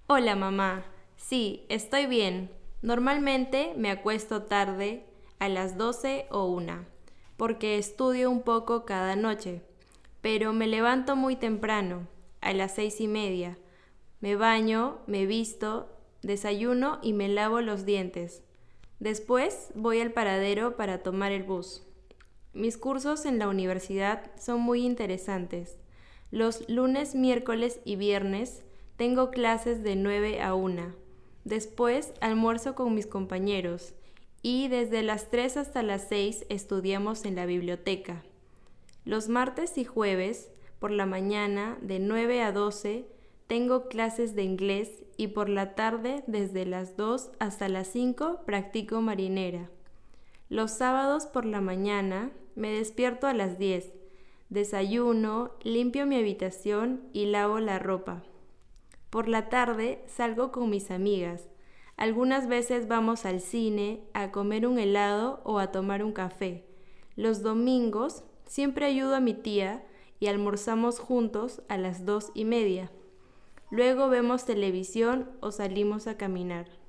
Hola mamá, sí, estoy bien. Normalmente me acuesto tarde, a las 12 o una, porque estudio un poco cada noche, pero me levanto muy temprano, a las 6:30. Me baño, me visto, desayuno y me lavo los dientes. Después voy al paradero para tomar el bus. Mis cursos en la universidad son muy interesantes. Los lunes, miércoles y viernes tengo clases de 9 a 1. Después almuerzo con mis compañeros y desde las 3 hasta las 6 estudiamos en la biblioteca. Los martes y jueves, por la mañana, de 9 a 12, tengo clases de inglés y por la tarde, desde las 2 hasta las 5, practico marinera. Los sábados por la mañana me despierto a las 10, desayuno, limpio mi habitación y lavo la ropa. Por la tarde salgo con mis amigas. Algunas veces vamos al cine, a comer un helado o a tomar un café. Los domingos siempre ayudo a mi tía y almorzamos juntos a las 2:30. Luego vemos televisión o salimos a caminar.